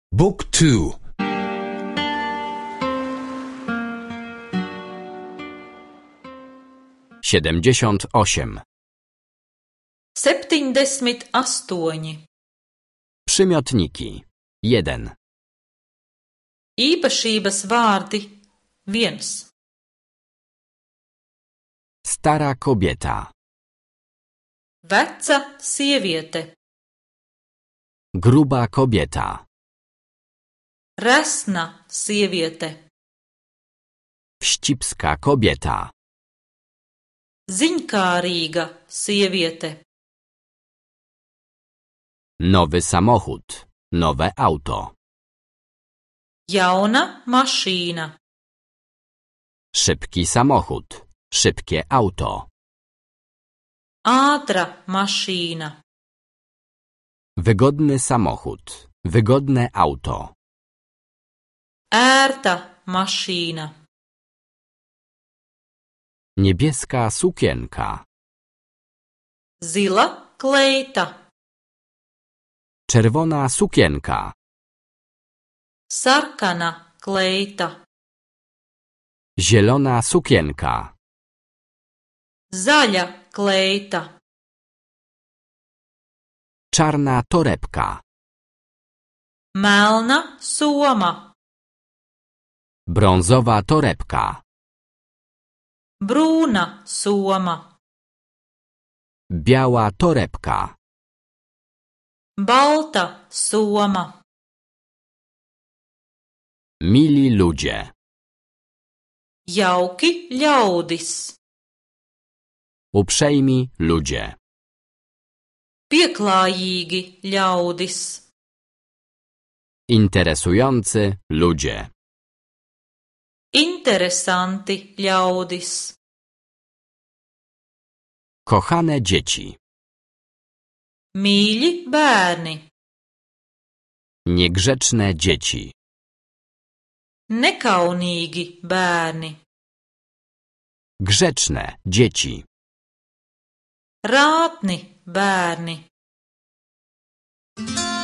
Book 2. 78. 78. Przymiotniki. 1. Īpašības vārdi 1. Stara kobieta. Veca sieviete. Gruba kobieta. Resna sieviete. Wścibska kobieta. Ziņkārīga sieviete. Nowy samochód. Nowe auto. Jauna mašīna. Szybki samochód. Szybkie auto. Ātra mašīna. Wygodny samochód. Wygodne auto. Ērta mašīna. Niebieska sukienka. Zila kleita. Czerwona sukienka. Sarkana kleita. Zielona sukienka. Zaļa kleita. Czarna torebka. Melna soma. Brązowa torebka. Brūna soma. Biała torebka. Balta soma. Mili ludzie. Jauki ļaudis. Uprzejmi ludzie. Pieklājīgi ļaudis. Interesujący ludzie. Interesanti ļaudis. Kochane dzieci. Mīļi bērni. Niegrzeczne dzieci. Nekaunīgi bērni. Grzeczne dzieci. Rātni bērni.